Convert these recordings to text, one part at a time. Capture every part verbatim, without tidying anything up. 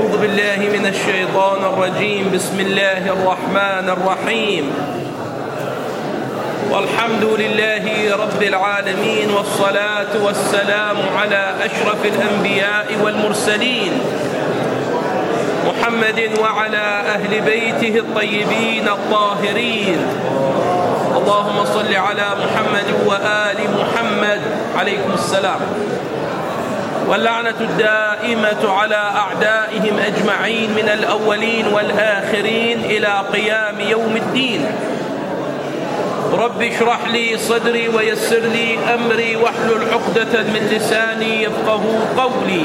أعوذ بالله من الشيطان الرجيم. بسم الله الرحمن الرحيم. والحمد لله رب العالمين، والصلاة والسلام على أشرف الأنبياء والمرسلين محمد وعلى أهل بيته الطيبين الطاهرين. اللهم صل على محمد وآل محمد عليكم السلام. واللعنة الدائمة على أعدائهم أجمعين من الأولين والآخرين إلى قيام يوم الدين. رب اشرح لي صدري ويسر لي أمري واحلل عقدة من لساني يفقه قولي.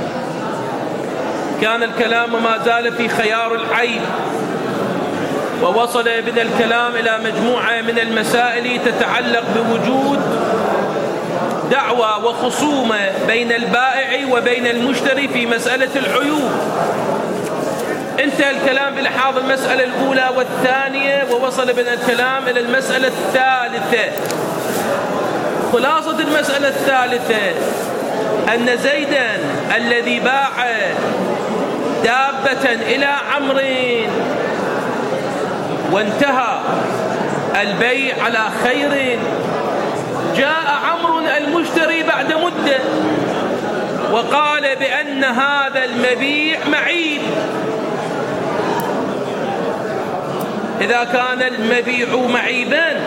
كان الكلام ما زال في خيار العيب، ووصل بنا الكلام إلى مجموعة من المسائل تتعلق بوجود دعوة وخصومة بين البائع وبين المشتري في مسألة العيوب. انتهى الكلام بلحاظ المسألة الأولى والثانية، ووصل بنا الكلام إلى المسألة الثالثة. خلاصة المسألة الثالثة أن زيدا الذي باع دابة إلى عمرو وانتهى البيع على خير، جاء عمرو المشتري بعد مدة وقال بأن هذا المبيع معيب. إذا كان المبيع معيبا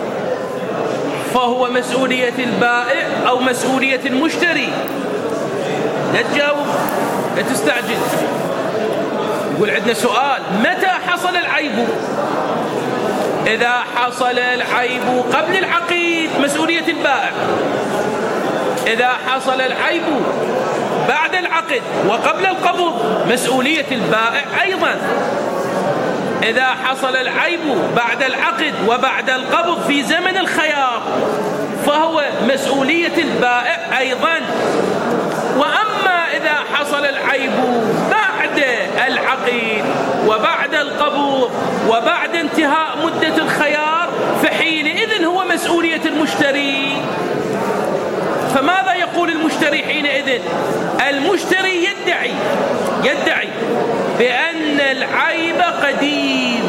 فهو مسؤولية البائع أو مسؤولية المشتري؟ لا تجاوب، لا تستعجل. يقول عندنا سؤال: متى حصل العيب؟ إذا حصل العيب قبل العقد مسؤولية البائع. إذا حصل العيب بعد العقد وقبل القبض مسؤولية البائع أيضا. إذا حصل العيب بعد العقد وبعد القبض في زمن الخيار فهو مسؤولية البائع أيضا. وأما إذا حصل العيب بعد العقد وبعد القبض وبعد انتهاء مدة الخيار فحينئذ هو مسؤولية المشتري. فماذا يقول المشتري حينئذ؟ المشتري يدعي يدعي بأن العيب قديم،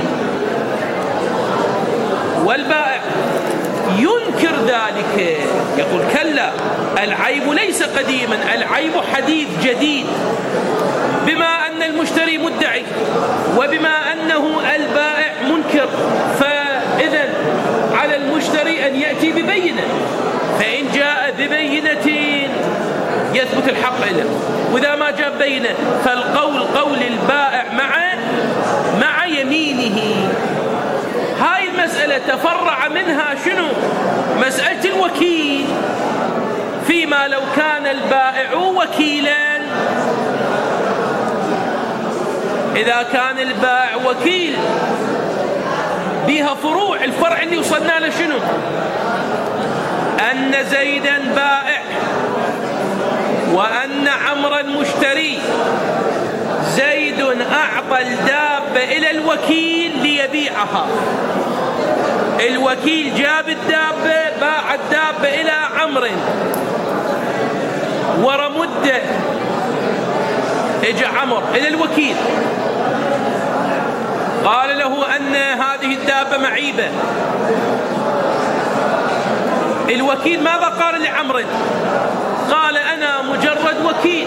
والبائع ينكر ذلك، يقول كلا، العيب ليس قديما، العيب حديث جديد. بما أن المشتري مدعي وبما أنه البائع منكر، فإذا على المشتري أن يأتي ببينة، فإن جاء ببينة يثبت الحق له، وإذا ما جاء بينة فالقول قول البائع مع مع يمينه. هاي المسألة تفرع منها شنو؟ مسألة الوكيل، فيما لو كان البائع وكيلا. إذا كان البائع وكيل بها فروع. الفرع اللي وصلنا له شنو؟ أن زيدا بائع وأن عمرا مشتري. زيد أعطى الدابة إلى الوكيل ليبيعها، الوكيل جاب الدابة باع الدابة إلى عمرو، ورا مدة اجى عمرو إلى الوكيل قال له أن هذه الدابة معيبة. الوكيل ماذا قال لعمرو؟ قال أنا مجرد وكيل،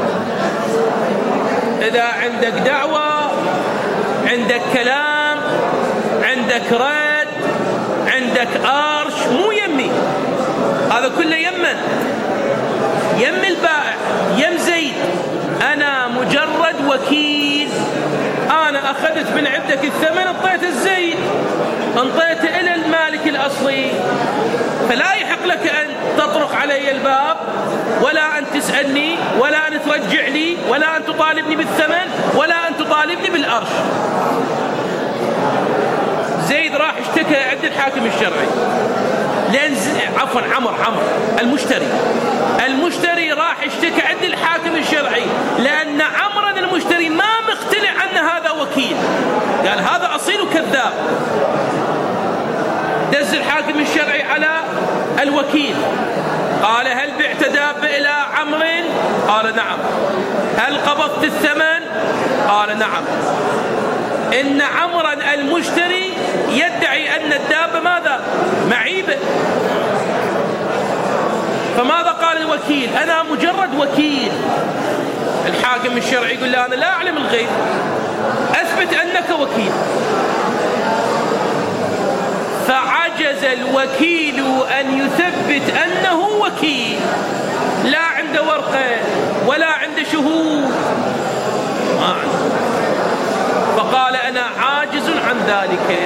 إذا عندك دعوة، عندك كلام، عندك رد، عندك آرش، مو يمي، هذا كله يمن يم البائع يم زيد. أنا مجرد وكيل، أنا أخذت من عندك الثمن، انطيت الزيد، انطيت إلى المالك الأصلي، فلا يحق لك أن تطرق علي الباب ولا أن تسألني ولا أن ترجع لي ولا أن تطالبني بالثمن ولا أن تطالبني بالأرش. زيد راح اشتكى عند الحاكم الشرعي، لأن عفوا عمر عمر المشتري المشتري راح اشتكى عند الحاكم الشرعي لأن عمرا المشتري ما مقتنع أن هذا وكيل، قال هذا أصيل كذاب. دز الحاكم الشرعي على الوكيل قال هل بعت دابة إلى عمرو؟ قال نعم. هل قبضت الثمن؟ قال نعم، إن عمرا المشتري يدعي أن الدابة ماذا؟ معيبة. فماذا قال الوكيل؟ أنا مجرد وكيل. الحاكم الشرعي يقول له أنا لا أعلم الغيب، أثبت أنك وكيل. فعجز الوكيل أن يثبت أنه وكيل، لا عنده ورقة ولا عنده شهود، ما عنده. فقال أنا عاجز عن ذلك.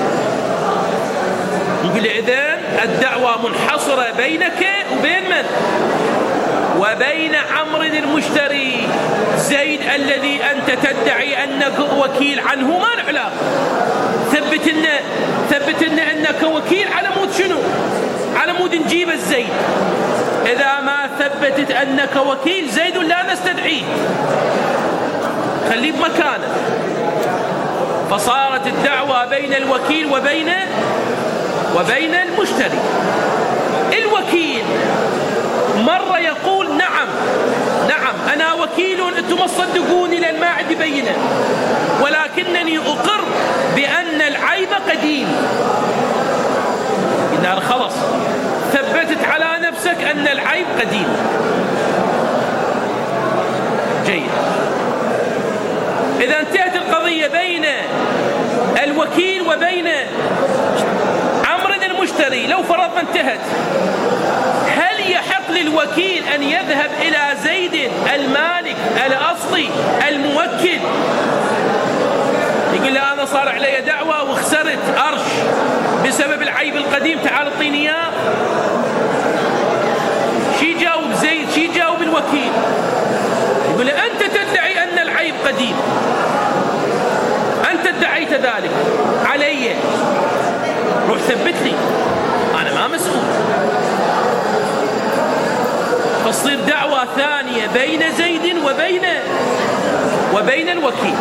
يقول إذن الدعوة منحصرة بينك وبين من؟ وبين عمرو المشتري. زيد الذي أنت تدعي أنك وكيل عنه ما له علاقة. ثبت لنا ثبت لنا أنك وكيل على مود شنو؟ على مود نجيب الزيد. إذا ما ثبتت أنك وكيل زيد لا نستدعيه، خليه بمكانه. فصارت الدعوة بين الوكيل وبين وبين المشتري. الوكيل مرة يقول نعم نعم أنا وكيل، أنتم ما تصدقوني لأن ما عندي بينة، ولكنني أقر بأن العيب قديم. إذا خلص ثبتت على نفسك أن العيب قديم. جيد. إذا انتهت القضية بين الوكيل وبين عمرو المشتري، لو فرضنا انتهت، هل يحق للوكيل أن يذهب إلى زيد المالك الأصلي الموكل يقول له أنا صار علي دعوة وخسرت أرش بسبب العيب القديم، تعال اعطيني إياه؟ شي جاوب زيد؟ شي جاوب الوكيل؟ يقول له أنت تدعي أن العيب قديم، أنت ادعيت ذلك علي، روح ثبت لي، أنا ما مسؤول. فتصير دعوة ثانية بين زيد وبين وبين الوكيل.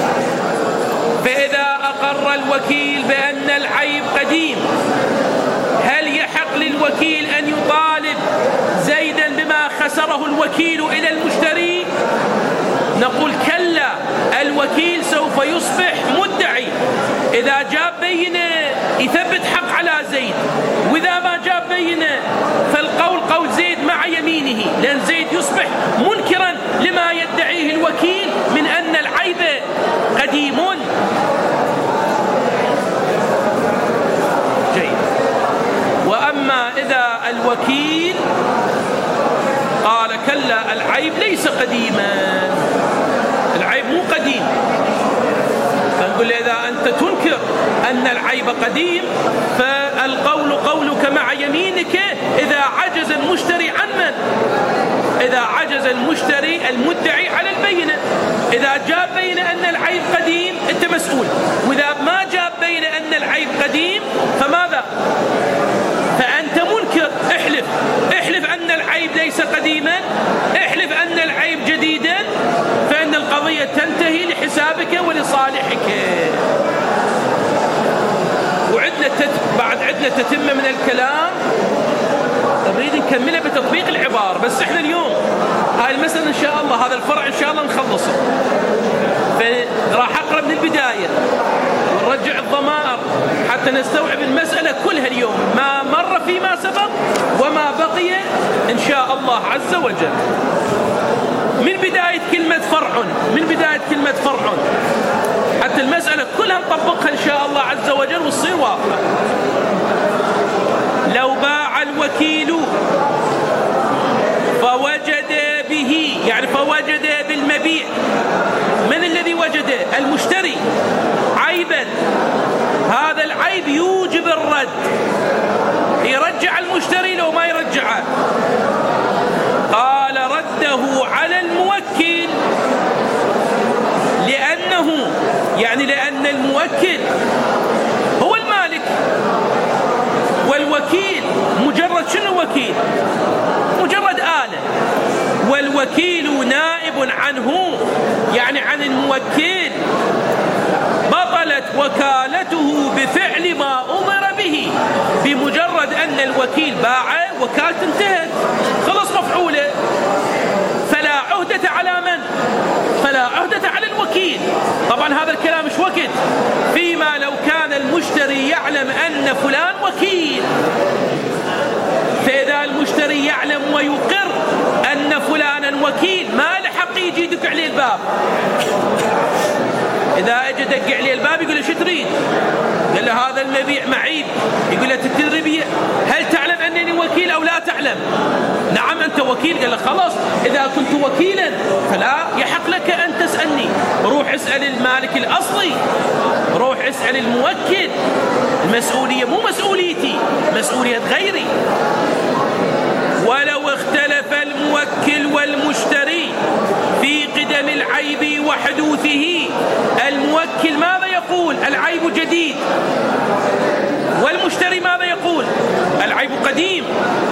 فإذا أقر الوكيل بأن العيب قديم، هل يحق للوكيل أن يطالب زيدا بما خسره الوكيل إلى المشتري؟ نقول كلا، الوكيل سوف يصبح مدعي. إذا جاب بينة يثبت حق على زيد، وإذا ما جاب بينة فالقول قول زيد مع يمينه، لأن زيد يصبح منكرا لما يدعيه الوكيل من أن العيب قديم. جيد. وأما إذا الوكيل قال كلا العيب ليس قديما، العيب مو قديم، فنقول إذا أنت تنكر أن العيب قديم فالقول قولك مع يمينك إذا عجز المشتري عن من؟ إذا عجز المشتري المدعي على البينة. إذا جاب بين أن العيب قديم أنت مسؤول، وإذا ما جاب بين أن العيب قديم فماذا؟ فأنت منكر. احلف احلف أن العيب ليس قديما، احلف أن العيب جديدا، فإن القضية تنتهي لحسابك ولصالحك. وعدنا تت... بعد عدنا تتمة من الكلام، نريد نكملها بتطبيق العبارة. بس احنا اليوم هاي المسألة إن شاء الله، هذا الفرع إن شاء الله نخلصه، فراح أقرأ من البداية ونرجع الضمائر حتى نستوعب المسألة كلها اليوم، ما مر فيما سبق وما بقي إن شاء الله عز وجل. من بداية كلمة فرع، من بداية كلمة فرع حتى المسألة كلها نطبقها إن شاء الله عز وجل وتصير واضحة. لو باع الوكيل فوجد به، يعني فوجد بالمبيع، من الذي وجده؟ المشتري، عيبا، هذا العيب يوجب الرد، يرجع المشتري لو ما يرجعه. قال رده على الموكل، لأنه يعني لأن الموكل هو المالك، والوكيل مجرد شنو وكيل؟ مجرد آلة، والوكيل نائب عنه يعني عن الموكل، بطلت وكالته بفعل ما أمر به. بمجرد أن الوكيل باع وكالته انتهت، خلص مفعولة، فلا عهدة على من؟ فلا عهدة على الوكيل. وكيل. طبعا هذا الكلام مش وقت، فيما لو كان المشتري يعلم أن فلان وكيل. فإذا المشتري يعلم ويقر أن فلانا وكيل ما له حق يجي يدق عليه الباب. إذا اجى دق عليه الباب يقول له شو تريد؟ قال له هذا المبيع معيب. يقول له تدري بي هل تعلم أنني وكيل أو لا تعلم؟ نعم أنت وكيل. قال له خلاص إذا كنت وكيلا فلا يحق لك أن تسألني. روح اسأل المالك الأصلي، روح اسأل الموكل. المسؤولية مو مسؤوليتي، مسؤولية غيري. ولو اختلف الموكل والمشتري في قدم العيب وحدوثه، الموكل ماذا يقول؟ العيب جديد. والمشتري ماذا يقول؟ العيب قديم.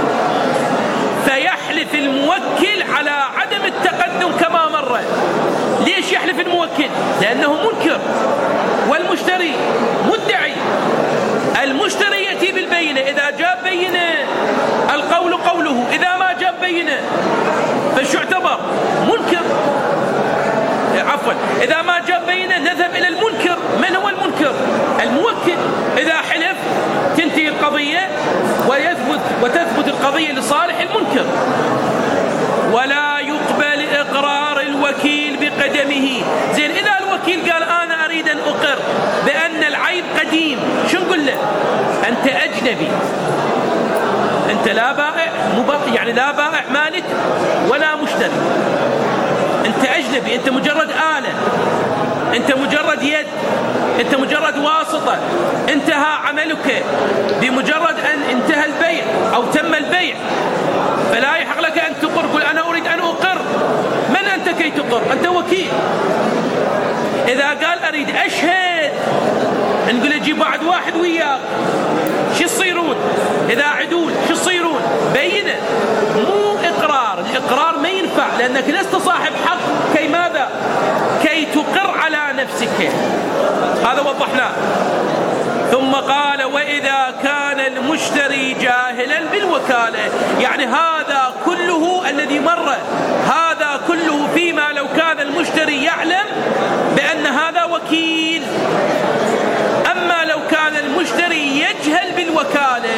فيحلف الموكل على عدم التقدم كما مر. ليش يحلف الموكل؟ لأنه منكر، والمشتري مدعي. المشتري يأتي بالبينة، إذا جاب بينة القول قوله، إذا ما جاب بينة فشو يعتبر؟ منكر. عفوا إذا ما جاب بينة نذهب إلى المنكر. من هو المنكر؟ الموكل. إذا حلف تنتهي القضية ويثبت وتثبت القضية لصالح المنكر. ولا يقبل إقرار الوكيل بقدمه. زين إذا الوكيل قال أنا أريد أن أقر بأن العيب قديم، شو نقول له؟ أنت أجنبي، أنت لا بائع يعني لا بائع مالك ولا مشتري، أنت أجنبي، أنت مجرد آلة، أنت مجرد يد، أنت مجرد واسطة. انتهى عملك بمجرد أن انتهى البيع أو تم البيع، فلا يحق لك أن تقر. قل أنا أريد أن أقر. من أنت كي تقر؟ أنت وكيل. إذا قال أريد أشهد، نقول اجيب بعد واحد وياك، شو يصيرون؟ إذا عدول شو يصيرون؟ بينة، مو إقرار. الإقرار ما ينفع لأنك لست صاحب حق كي ماذا؟ كي تقر على نفسك. هذا وضحناه. ثم قال وإذا كان المشتري جاهلا بالوكالة، يعني هذا كله الذي مر، هذا كله فيما لو كان المشتري يعلم بأن هذا وكيل. أما لو كان المشتري يجهل بالوكالة،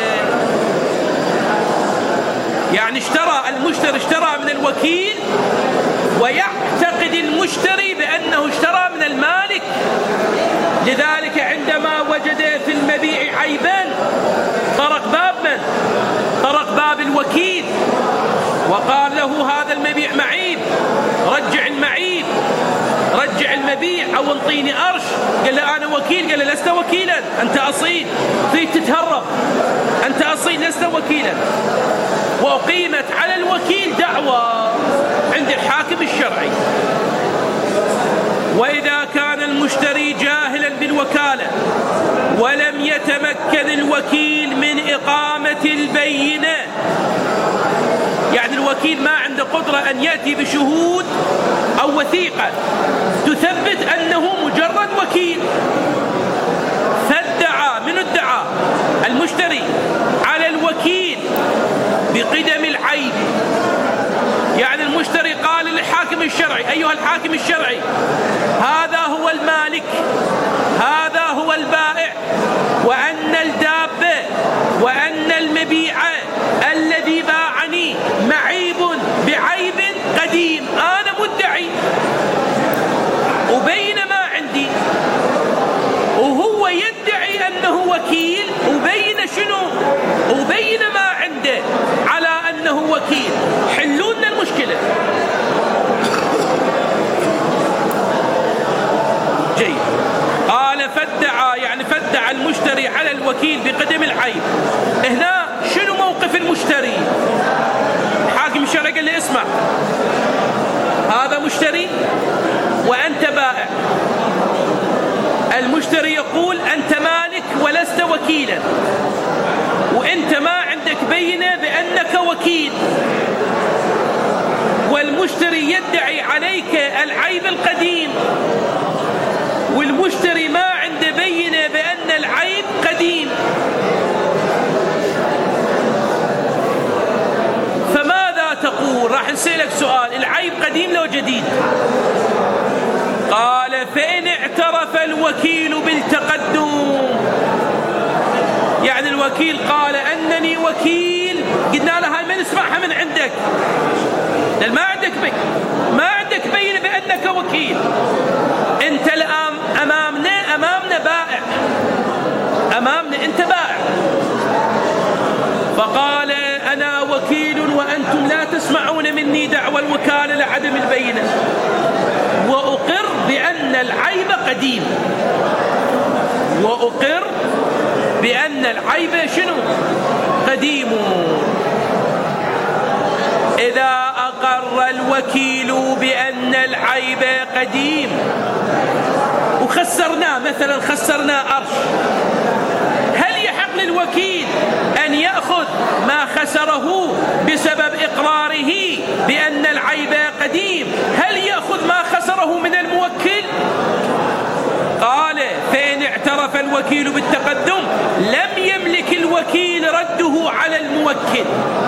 يعني اشترى المشتري اشترى من الوكيل ويعتقد المشتري بأنه اشترى من المالك، لذلك عندما وجد في المبيع عيبا طرق باب من؟ طرق باب الوكيل وقال له هذا المبيع معيب، رجع المعيب، رجع المبيع أو انطيني أرش. قال له أنا وكيل. قال له لست وكيلا، أنت أصيل، تريد تتهرب، أنت أصيل لست وكيلا. وأقيمت على الوكيل دعوى عند الحاكم الشرعي. وإذا كان المشتري جاهلا بالوكالة ولم يتمكن الوكيل من إقامة البينة، يعني الوكيل ما عنده قدرة أن يأتي بشهود أو وثيقة تثبت أنه مجرد وكيل، فادعى من ادعى المشتري على الوكيل بقدم العيب. يعني المشتري قال للحاكم الشرعي أيها الحاكم الشرعي هذا هو المالك، هذا هو البائع، وأن الدابة وأن المبيع الذي باعني معيب بعيب قديم. أنا مدعي وبين ما عندي، وهو يدعي أنه وكيل وبين شنو؟ وبين ما عنده على أنه وكيل. حلوا لنا المشكلة. جيد. قال فادعى، يعني فادعى المشتري على الوكيل بقدم العيب. هنا شنو موقف المشتري؟ الحاكم الشرعي قال لي اسمع، هذا مشتري وأنت بائع. المشتري يقول أنت مالك ولست وكيلا، وأنت ما عندك بينة بأنك وكيل، والمشتري يدعي عليك العيب القديم، والمشتري ما عنده بينة بأن العيب قديم. فماذا تقول؟ راح نسألك سؤال، العيب قديم لو جديد؟ قال فإن اعترف الوكيل بالتقدم، يعني الوكيل قال أنني وكيل، قلنا له هاي ما نسمعها من عندك، لأن ما عندك بي ما عندك بينة بأنك وكيل، أنت الآن أمامنا أمامنا بائع، أمامنا أنت بائع. فقال أنا وكيل وأنتم لا تسمعون مني دعوى الوكالة لعدم البينة، وأقر بأن العيب قديم، وأقر بأن العيب شنو؟ قديم. إذا أقر الوكيل بأن العيب قديم وخسرناه، مثلا خسرناه أرش، هل يحق للوكيل أن يأخذ ما خسره بسبب إقراره بأن العيب قديم؟ هل يأخذ ما خسره من الموكل؟ قال فإن اعترف الوكيل بالتقدم لم يملك الوكيل رده على الموكل،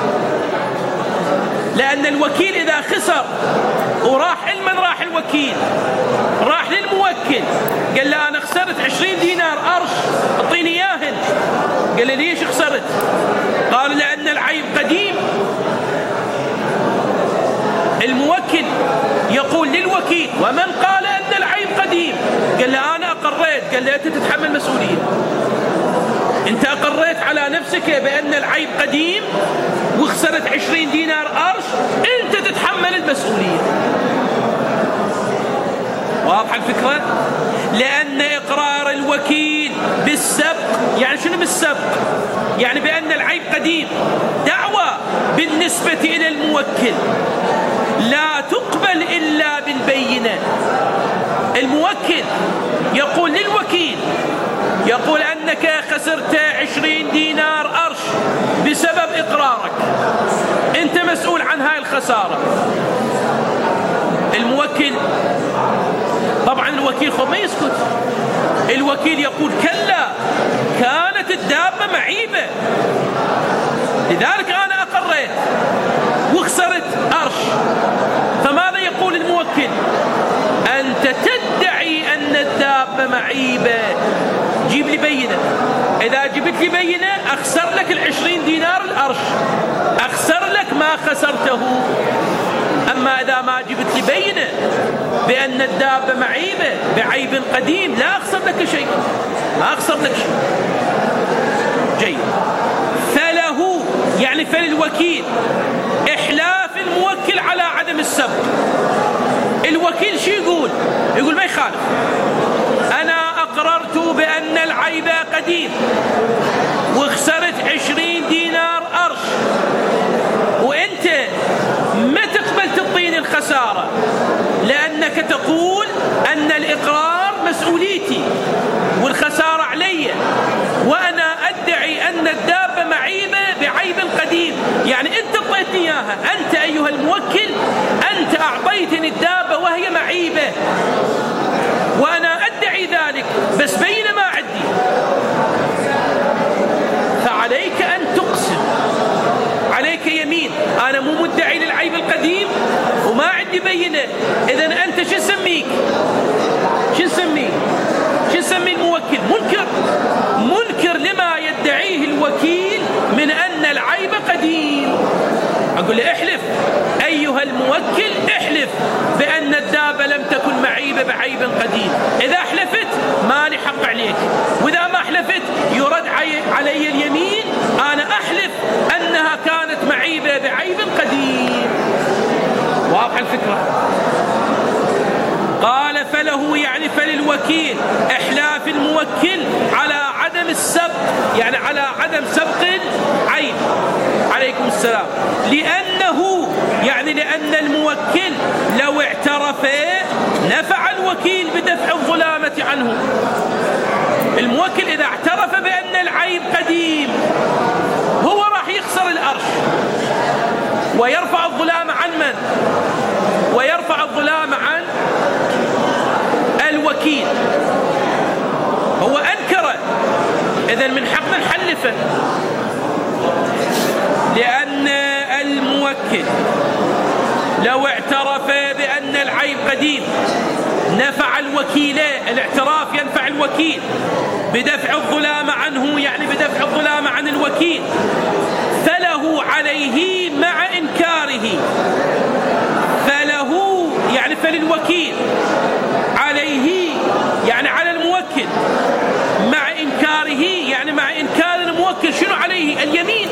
لأن الوكيل إذا خسر وراح علما، راح الوكيل راح للموكل قال له أنا خسرت عشرين دينار أرش أعطيني إياهن، قال له ليش خسرت؟ قال لأن العيب قديم. الموكل يقول للوكيل ومن قال أن العيب قديم؟ قال له أنا أقريت. قال له أنت تتحمل مسؤولية، أنت أقريت على نفسك بأن العيب قديم وخسرت عشرين دينار أرش، أنت تتحمل المسؤولية. واضحة الفكرة؟ لأن إقرار الوكيل بالسبق، يعني شنو بالسبق؟ يعني بأن العيب قديم، دعوة بالنسبة إلى الموكل لا تقبل إلا بالبينة. الموكل يقول للوكيل، يقول أنك خسرت عشرين دينار أرش بسبب إقرارك، أنت مسؤول عن هاي الخسارة. الموكل طبعا الوكيل خب ما يسكت، الوكيل يقول كلا كانت الدابة معيبة لذلك أنا أقريت وخسرت أرش. فماذا يقول الموكل؟ أنت تدعي أن الدابة معيبة، جيب لي بينة، إذا جبت لي بينة أخسر لك العشرين دينار الأرش، أخسر لك ما خسرته. أما إذا ما جبت لي بينة بأن الدابة معيبة بعيب قديم لا أخسر لك شيء، ما أخسر لك شيء. جيد. فله يعني فللوكيل إحلاف الموكل على عدم السبق. الوكيل شو يقول؟ يقول ما يخالف، أنا أقررت بأن العيب قديم وخسرت عشرين دينار أرش، وأنت ما تقبل تعطيني الخسارة لأنك تقول أن الإقرار مسؤوليتي والخسارة علي، وأنا أدعي أن الدابة معيبة بعيب قديم. يعني أنت أعطيتني إياها، أنت أيها الموكل أنت أعطيتني الدابة وهي معيبة وأنا أدعي ذلك، بس بين ما عندي، فعليك أن تقسم، عليك يمين، أنا مو مدعي للعيب القديم وما عندي بينة، إذن أنت شو نسميك؟ شو نسميه؟ شو نسمي الموكل؟ منكر، منكر لما يدعيه الوكيل من أن العيب قديم. أقول له احلف أيها الموكل، احلف بأن الدابة لم تكن معيبة بعيب قديم. إذا حلفت ما لي حق عليك، وإذا ما حلفت يرد علي اليمين، أنا أحلف أنها كانت معيبة بعيب قديم. واضح الفكرة؟ قال فله يعني فللوكيل إحلاف الموكل على عدم السبق، يعني على عدم سبق العيب. عليكم السلام. لأنه يعني لأن الموكل لو اعترف نفع الوكيل بدفع الظلامة عنه. الموكل إذا اعترف بأن العيب قديم هو راح يخسر الأرش ويرفع الظلام عن من؟ ويرفع الظلام عن الوكيل. هو أنكر، إذن من حقنا نحلفه، لأن الموكل لو اعترف بأن العيب قديم نفع الوكيل، الاعتراف ينفع الوكيل بدفع الظلام عنه، يعني بدفع الظلام عن الوكيل، فله عليه مع إنكاره، فله يعني فللوكيل عليه يعني على الموكل، مع إنكاره يعني مع إنكار الموكل شنو عليه؟ اليمين،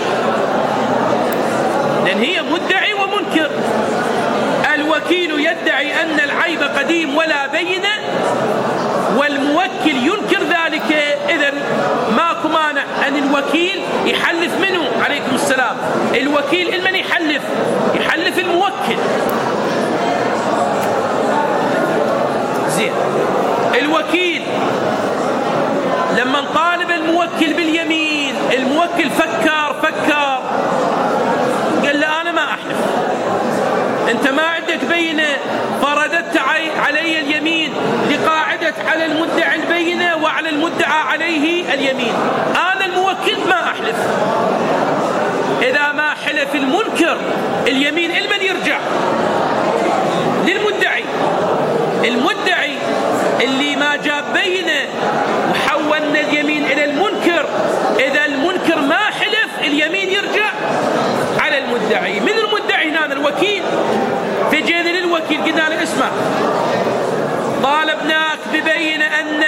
لأن هي مدعي ومنكر. الوكيل يدعي أن العيب قديم ولا بينة، والموكل ينكر ذلك. إذن ماكو مانع أن الوكيل يحلف منه. عليكم السلام. الوكيل المن يحلف؟ يحلف الموكل. زين. الوكيل لما طالب الموكل باليمين، الموكل فكر فكر قال له أنا ما أحلف، أنت ما عندك بينة، فرددت علي اليمين لقاعدة على المدعي البينة وعلى المدعى عليه اليمين، أنا الموكل ما أحلف. إذا ما حلف المنكر اليمين لمن يرجع؟ للمدعي. المدعي اللي ما جاب بينة وحولنا اليمين إلى المنكر، إذا المنكر ما حلف اليمين يرجع على المدعي. من المدعي هنا؟ الوكيل. فجينا للوكيل قلنا له اسمع، طالبناك ببينة أن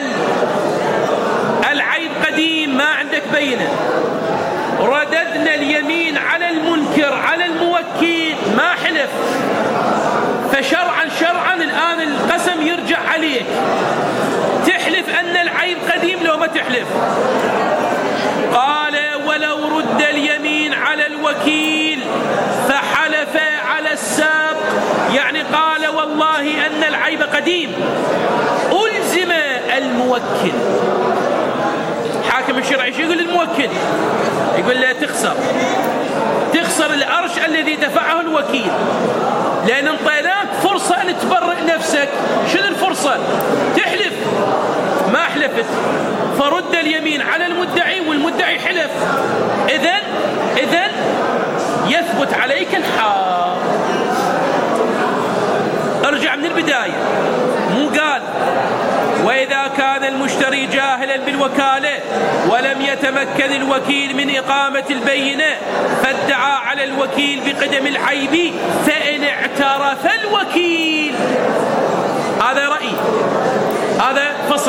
العيب قديم، ما عندك بينة، رددنا اليمين على المنكر على الموكل ما حلف، فشرعا شرعا الآن القسم يرجع عليك، تحلف أن العيب قديم لو ما تحلف؟ قال ولو رد اليمين على الوكيل فحلف على السابق، يعني قال والله أن العيب قديم، ألزم الموكل. حاكم الشرعي شو يقول للموكل؟ يقول له تخسر تخسر الأرش الذي دفعه الوكيل، لأن انطيناك فرصة أن تبرئ نفسك. شنو الفرصة؟ تحلف، ما حلفت، فرد اليمين على المدعي والمدعي حلف، إذن إذن يثبت عليك الحق. ارجع من البداية، مو قال وإذا كان المشتري جاهلا بالوكالة ولم يتمكن الوكيل من إقامة البينة فادعى على الوكيل بقدم العيب فإن اعترف الوكيل. هذا رأي، هذا فصل،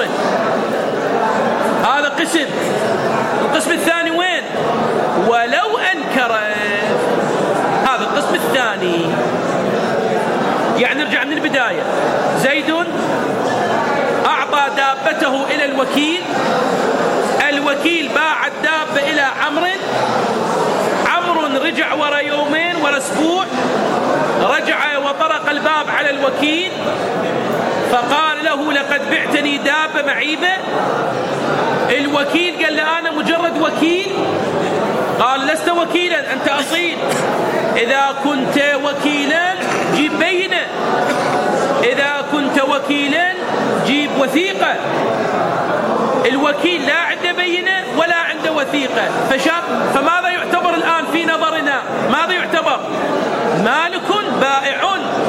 هذا قسم. القسم الثاني وين؟ ولو أنكر، هذا القسم الثاني. يعني نرجع من البداية، زيد أعطى دابته إلى الوكيل، الوكيل باع الدابة إلى عمرو، عمرو رجع ورا يومين ورا أسبوع، رجع وطرق الباب على الوكيل فقال له لقد بعتني دابة معيبة. الوكيل قال له أنا مجرد وكيل. قال لست وكيلا، أنت أصيل. إذا كنت وكيلا جيب بينة، إذا كنت وكيلا جيب وثيقة. الوكيل لا عنده بينة ولا عنده وثيقة، فشاب فماذا يعتبر الآن في نظرنا؟ ماذا يعتبر؟ مالك بائع.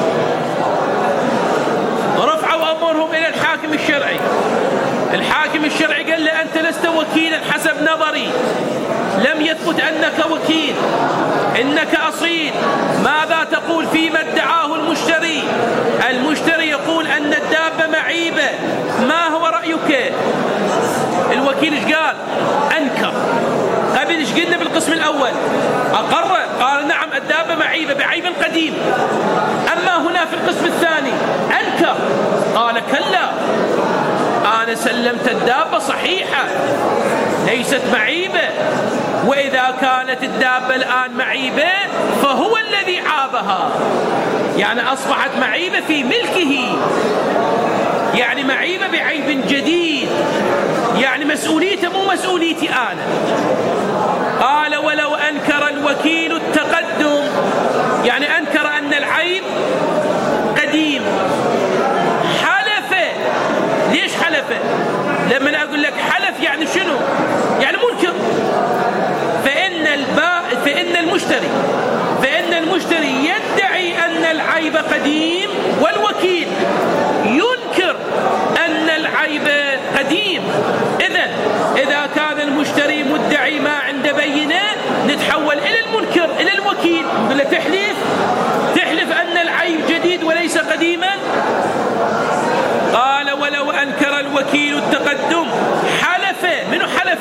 رفعوا أمرهم إلى الحاكم الشرعي، الحاكم الشرعي قال له أنت لست وكيلا حسب نظري، لم يثبت أنك وكيل، إنك أصيل. ماذا تقول فيما ادعاه المشتري؟ المشتري يقول أن الدابة معيبة، ما هو رأيك؟ الوكيل ايش قال؟ أنكر. قبل ايش قلنا بالقسم الأول؟ أقر، قال نعم الدابة معيبة بعيب قديم. أما هنا في القسم الثاني أنكر، قال كلا، أنا سلمت الدابة صحيحة ليست معيبة، وإذا كانت الدابة الآن معيبة فهو الذي عابها، يعني أصبحت معيبة في ملكه، يعني معيبة بعيب جديد، يعني مسؤوليته مو مسؤوليتي أنا. قال ولو أنكر الوكيل التقدم، يعني أنكر أن العيب قديم، حلف. ليش حلف؟ لما أقول لك حلف يعني شنو؟ يعني منكر. فإن الباء فإن المشتري فإن المشتري يدعي أن العيب قديم، والوكيل ينكر قديم. إذن إذا كان المشتري مدعي ما عنده بينة نتحول إلى المنكر إلى الوكيل، نقول له تحلف تحلف أن العيب جديد وليس قديما. قال ولو أنكر الوكيل التقدم حلف. منو حلف؟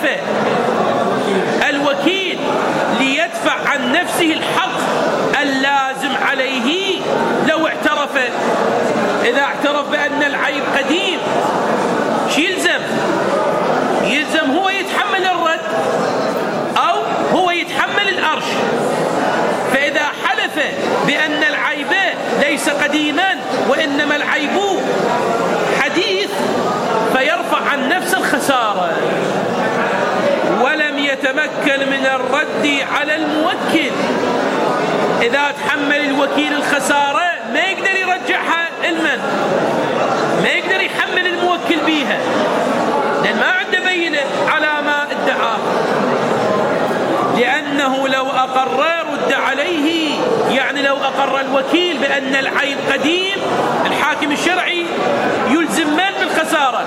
الوكيل ليدفع عن نفسه الحق اللازم عليه. لو اعترف، إذا اعترف بأن العيب قديم شو يلزم؟ يلزم هو يتحمل الرد أو هو يتحمل الأرش. فإذا حلف بأن العيب ليس قديما وإنما العيب حديث فيرفع عن نفس الخسارة. ولم يتمكن من الرد على الموكل. إذا تحمل الوكيل الخسارة ما يقدر يرجعها المن، ما يقدر يحمل الموكل بيها لأن ما عنده بينة على ما ادعاه. لأنه لو أقر رد عليه، يعني لو أقر الوكيل بأن العيب قديم الحاكم الشرعي يلزم من بالخسارة؟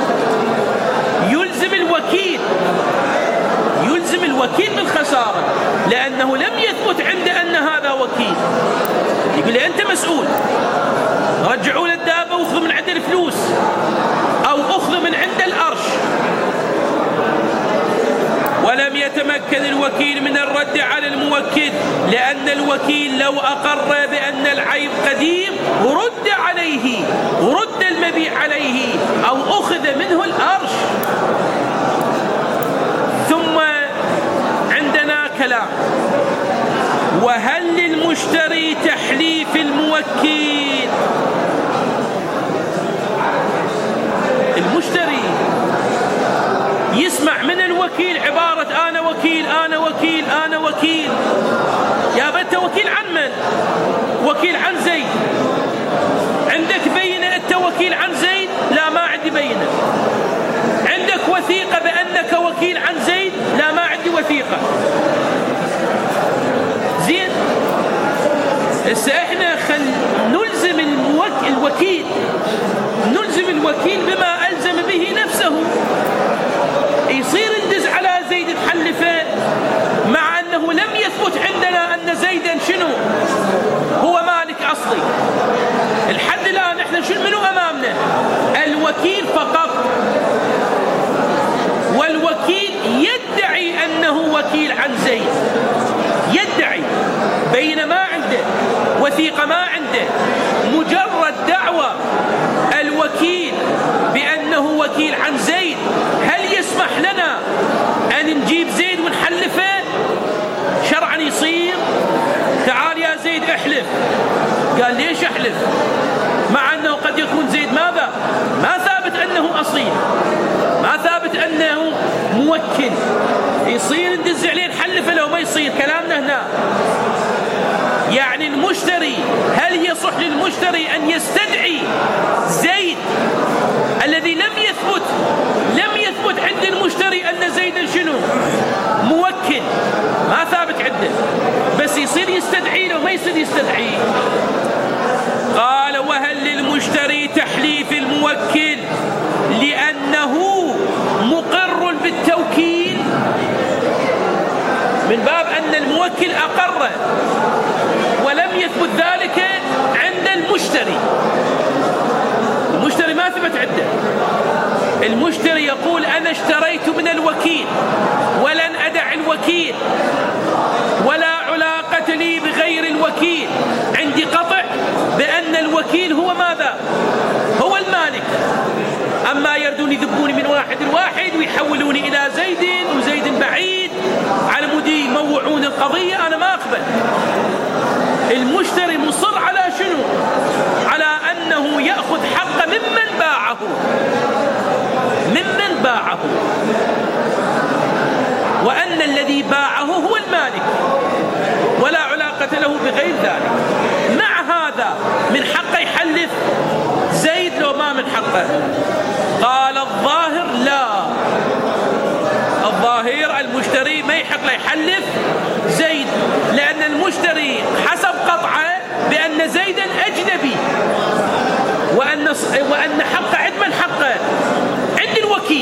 يلزم الوكيل يلزم الوكيل بالخسارة، لأنه لم يثبت عنده أن هذا وكيل. يقول لي أنت مسؤول، رجعوا له الدابة واخذوا من عنده الفلوس أو أخذوا من عنده الأرش. ولم يتمكن الوكيل من الرد على الموكل لأن الوكيل لو أقر بأن العيب قديم رد عليه، رد المبيع عليه أو أخذ منه الأرش. ثم عندنا كلام: وهل للمشتري تحليف الموكل؟ المشتري يسمع من الوكيل عبارة أنا وكيل أنا وكيل أنا وكيل. يا بنت وكيل عن من؟ وكيل عن زيد. عندك بينة أنت وكيل عن زيد؟ لا ما عندي بينة. عندك وثيقة بأنك وكيل عن زيد؟ لا ما عندي وثيقة. زين، هسه احنا خل نلزم الموك... الوكيل نلزم الوكيل بما ألزم به نفسه. يصير ندز على زيد نحلفه مع أنه لم يثبت عندنا أن زيدا شنو هو مالك أصلي. الحد الآن احنا شنو منو أمامنا؟ الوكيل فقط. والوكيل يدعي أنه وكيل عن زيد، يدعي، بين ما عنده وثيقة ما عنده، مجرد دعوة الوكيل بأنه وكيل عن زيد. هل يسمح لنا أن نجيب زيد ونحلفه؟ شرعا يصير؟ تعال يا زيد احلف. قال ليش احلف؟ مع أنه قد يكون زيد ماذا؟ ما ثابت أنه أصيل، ما ثابت أنه موكل. يصير ندز عليه نحلفه لو ما يصير؟ كلامنا هنا يعني المشتري، هل يصح للمشتري أن يستدعي زيد الذي لم يثبت لم يثبت عند المشتري أن زيدا شنو موكل؟ ما ثابت عنده، بس يصير يستدعي له ما يصير يستدعي. قال: وهل للمشتري تحليف الموكل لأنه مقر بالتوكيل؟ من باب أن الموكل أقر ولم يثبت ذلك عند المشتري. المشتري ما ثبت عنده. المشتري يقول أنا اشتريت من الوكيل ولن أدع الوكيل ولا علاقة لي بغير الوكيل، عندي قطع بأن الوكيل هو ماذا؟ هو المالك. أما يردون يذبوني من واحد لواحد ويحولوني إلى زيد وزيد بعيد على مدي يموعون القضية، أنا ما أقبل. المشتري مصر على شنو؟ على أنه يأخذ حق ممن باعه ممن باعه وأن الذي باعه هو المالك ولا علاقة له بغير ذلك. مع هذا من حقه يحلف زيد لو ما من حقه؟ قال الظاهر لا، الظاهر المشتري ما يحق له يحلف زيد، لأن المشتري حسب قطعه بأن زيدا أجنبي وأن وأن حقه عند من حقه؟ عند الوكيل.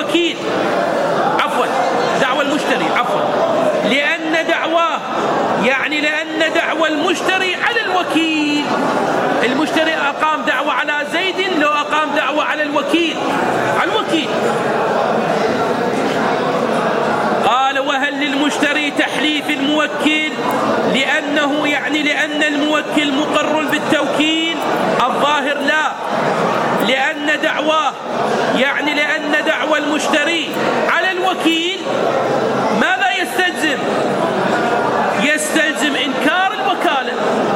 الوكيل، عفوا دعوى المشتري، عفوا لأن دعواه، يعني لأن دعوى المشتري على الوكيل. المشتري أقام دعوى على زيد لو أقام دعوى على الوكيل، على الوكيل. قال وهل للمشتري تحليف الموكل؟ لأنه يعني لأن الموكل مقر بالتوكيل. الظاهر لا، لأن دعواه يعني لأن دعوى المشتري على الوكيل ماذا يستلزم؟ يستلزم إنكار الوكالة.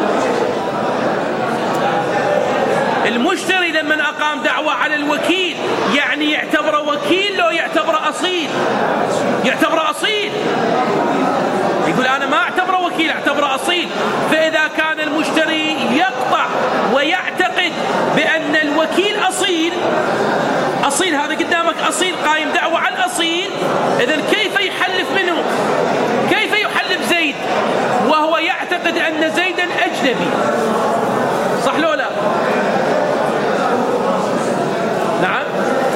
المشتري لمن أقام دعوى على الوكيل يعني يعتبر وكيل لو يعتبر أصيل، يعتبر أصيل. يقول أنا ما أعتبره وكيل، أعتبره أصيل. فإذا كان المشتري يقطع ويعتقد بأن الوكيل أصيل، أصيل هذا قدامك أصيل قائم دعوة على الأصيل، إذن كيف يحلف منه؟ كيف يحلف زيد وهو يعتقد أن زيدا أجنبي؟ صح لو لا؟ نعم.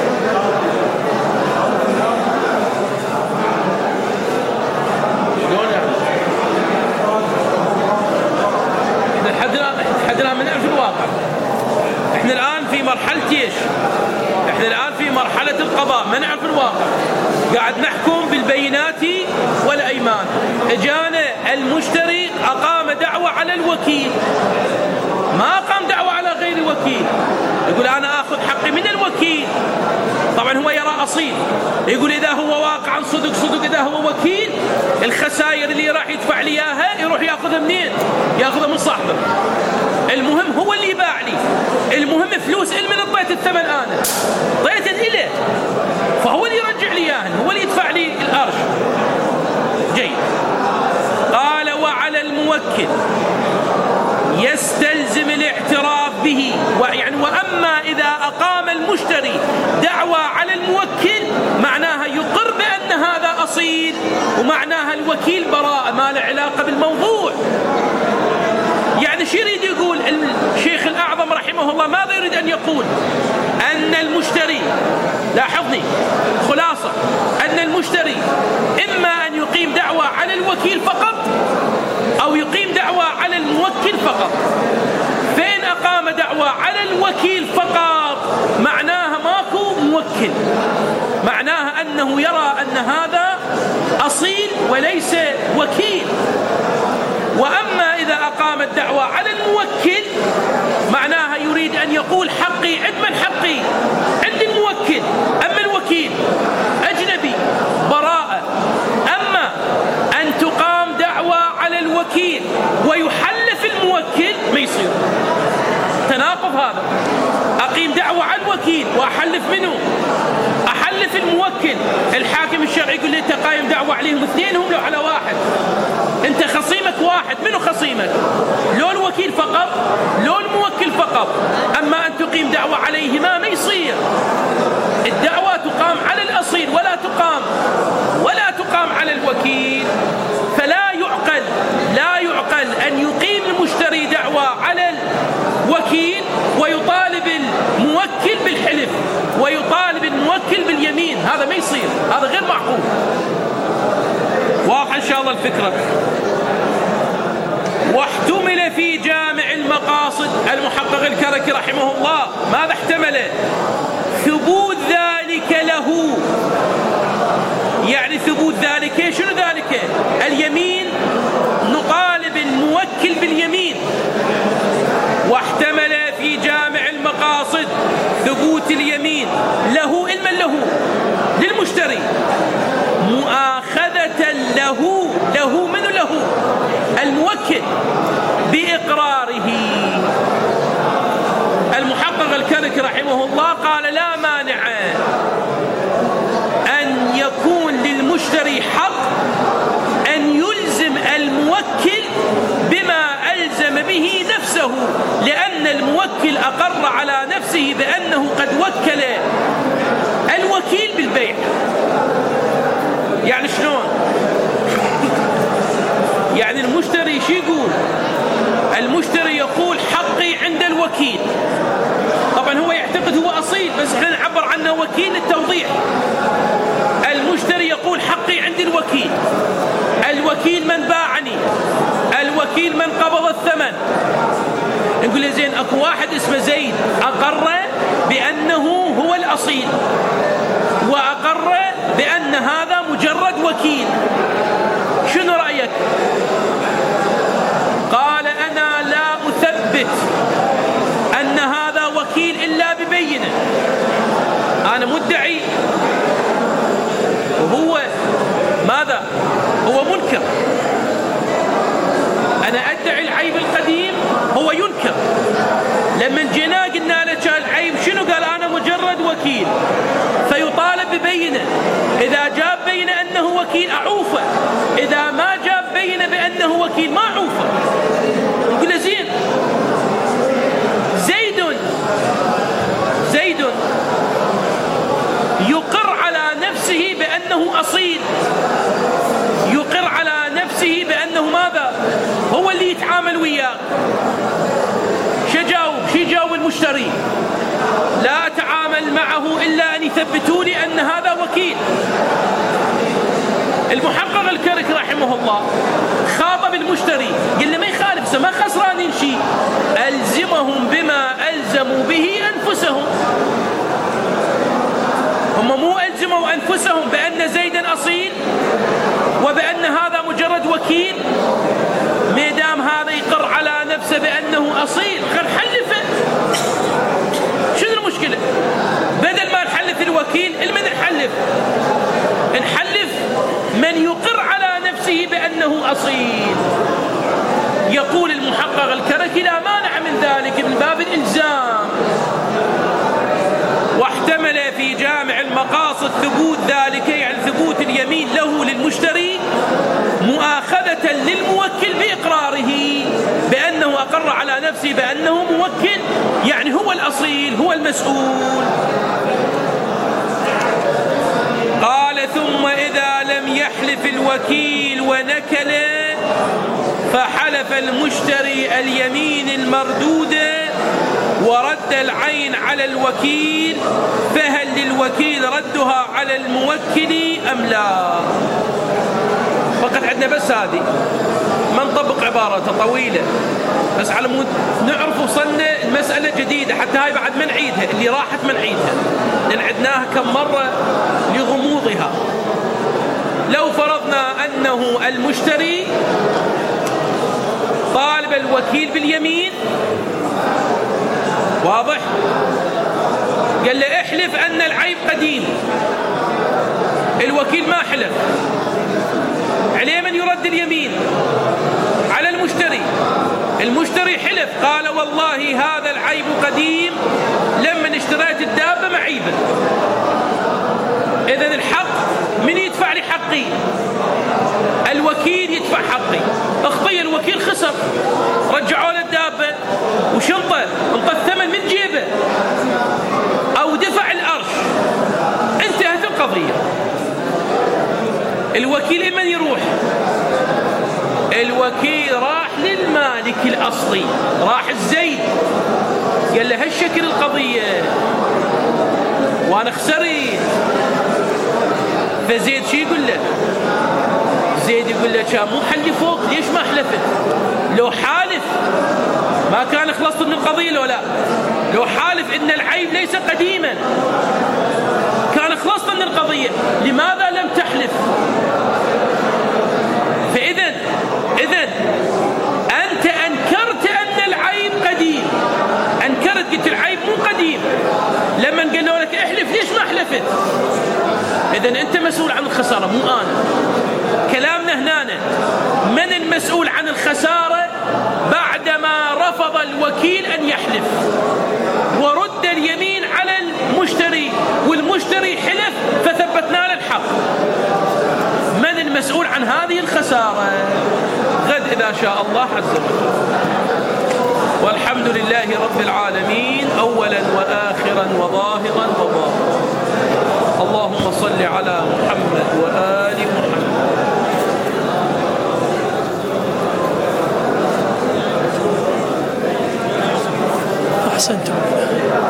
شلون يعني؟ احنا لحد الآن لحد الآن ما نعرف الواقع. احنا الآن في مرحلة ايش؟ احنا الآن في مرحلة القضاء، ما نعرف الواقع. قاعد نحكم بالبينات والأيمان. اجانا المشتري أقام دعوة على الوكيل، ما أقام دعوة على غير الوكيل. يقول أنا أخذ حقي من الوكيل. طبعا هو يرى أصيل، يقول إذا هو واقعا صدق صدق، إذا هو وكيل الخسائر اللي راح يدفع لي إياها يروح يأخذها منين؟ يأخذها من صاحبه. المهم هو اللي باع لي، المهم فلوس إل من ضيت الثمن، أنا ضيت إله، فهو اللي يرجع لي إياها، هو اللي يدفع لي الأرش. جيد. قال وعلى الموكل يستلزم الاعتراف به، ويعني وأما إذا أقام المشتري دعوى على الموكل معناها يقر بأن هذا أصيل، ومعناها الوكيل براء ما له علاقة بالموضوع. يعني شو يريد يقول الشيخ الأعظم رحمه الله؟ ماذا يريد أن يقول؟ أن المشتري، لاحظني خلاصة، أن المشتري إما أن يقيم دعوى على الوكيل فقط أو يقيم دعوى على الموكل فقط. فإن أقام دعوى على الوكيل فقط معناها ماكو موكل، معناها أنه يرى أن هذا أصيل وليس وكيل. وأما إذا أقام الدعوى على الموكل معناها يريد أن يقول حقي عند من؟ حقي عند الموكل، أما الوكيل أجنبي براءة. أما أن تقام دعوى على الوكيل ويحلف الموكل ما يصير، تناقض هذا. أقيم دعوى على الوكيل وأحلف منه، أحلف الموكل. الحاكم الشرعي يقول لي أنت قايم دعوى عليهم اثنين هم لو على واحد، أنت خصيمك واحد، منو خصيمك؟ لو الوكيل فقط لو الموكل فقط. أما أن تقيم دعوى عليهما ما يصير. الدعوة تقام على الأصيل ولا تقام ولا تقام على الوكيل. فلا يعقل لا يعقل أن يقيم المشتري دعوى على الوكيل ويطالب الموكل بالحلف ويطالب الموكل باليمين، هذا ما يصير، هذا غير معقول. واضح إن شاء الله الفكرة. واحتمل في جامع المقاصد، المحقق الكركي رحمه الله ماذا احتمل؟ ثبوت ذلك له، يعني ثبوت ذلك شنو ذلك؟ اليمين، نطالب الموكل باليمين. واحتمل في جامع المقاصد ثبوت اليمين له، علما له للمشتري، مؤاخذة له له من له الموكل بإقراره. المحقق الكركي رحمه الله قال لا مانع أن يكون للمشتري حق أن يلزم الموكل بما ألزم به نفسه، لأن الموكل أقر على نفسه بأنه قد وكل الوكيل بالبيع. يعني شلون؟ يعني المشتري شو يقول؟ المشتري يقول حقي عند الوكيل. طبعا هو يعتقد هو أصيل، بس احنا نعبر عنه وكيل للتوضيح. الوكيل من باعني، الوكيل من قبض الثمن. نقول له زين اكو واحد اسمه زيد اقر بانه هو الاصيل واقر بان هذا مجرد وكيل، شنو رايك؟ قال انا لا اثبت ان هذا وكيل الا ببينه، انا مدعي وهو ماذا؟ هو منكر. انا ادعي العيب القديم هو ينكر. لما جينا قلنا له كان العيب شنو؟ قال انا مجرد وكيل، فيطالب ببينه. اذا جاب بينه انه وكيل اعوفه، اذا ما جاب بينه بانه وكيل ما اعوفه. يقول زين زيد زيد يقر على نفسه بانه اصيل، يقر على نفسه بانه ماذا؟ هو اللي يتعامل وياه. شجاوب شي جاوب المشتري؟ لا أتعامل معه إلا أن يثبتوا لي أن هذا وكيل. المحقق الكرك رحمه الله خاطب المشتري قال له ما يخالف، ما خسرانين شيء، ألزمهم بما ألزموا به أنفسهم. هم مو ألزموا أنفسهم بأن زيدا أصيل وبأن هذا مجرد وكيل؟ ميدام هذا يقر على نفسه بأنه أصيل خل نحلفه. شنو المشكلة؟ بدل ما نحلف الوكيل المن نحلف نحلف من يقر على نفسه بأنه أصيل. يقول المحقق الكركي لا مانع من ذلك من باب الإلزام. واحتمل في جامع المقاصد ثبوت ذلك، يعني ثبوت اليمين له للمشتري مؤاخذة للموكل بإقراره بأنه أقر على نفسه بأنه موكل، يعني هو الأصيل هو المسؤول. قال ثم إذا لم يحلف الوكيل ونكل فحلف المشتري اليمين المردودة ورد العين على الوكيل، فهل للوكيل ردها على الموكل أم لا؟ فقط عندنا بس هذه، ما نطبق عبارة طويلة بس على مود نعرف وصلنا المسألة جديدة، حتى هاي بعد ما نعيدها، اللي راحت ما نعيدها لأن عدناها كم مرة لغموضها. لو فرضنا أنه المشتري طالب الوكيل باليمين، واضح؟ قال له احلف أن العيب قديم، الوكيل ما حلف، عليه من يرد اليمين؟ على المشتري. المشتري حلف قال والله هذا العيب قديم، لما اشتريت الدابة معيبة، إذن الحق من يدفع لي حقي؟ الوكيل يدفع حقي. اخطي الوكيل خسر، رجعوا له الدابة وشنطة انطى الثمن من جيبه أو دفع الأرش، انتهت القضية. الوكيل من يروح؟ الوكيل راح للمالك الأصلي، راح الزيد قال له هالشكل القضية وأنا خسرت. فزيد شي يقول له؟ زيد يقول له كان مو حلفوك، ليش ما حلفت؟ لو حالف ما كان خلصت من القضية لو لا؟ لو حالف إن العيب ليس قديما كان خلصت من القضية، لماذا لم تحلف؟ فإذن إذن أنت أنكرت أن العيب قديم، أنكرت قلت العيب مو قديم، لما قالوا لك احلف ليش ما حلفت؟ إذن أنت مسؤول عن الخسارة مو أنا. كلامنا هنا من المسؤول عن الخسارة بعدما رفض الوكيل أن يحلف ورد اليمين على المشتري والمشتري حلف فثبتنا له الحق. من المسؤول عن هذه الخسارة؟ غد إذا شاء الله عز وجل. والحمد لله رب العالمين أولا وآخرا وظاهرا وباطنا. اللهم صل على محمد وآل محمد. أحسنتم.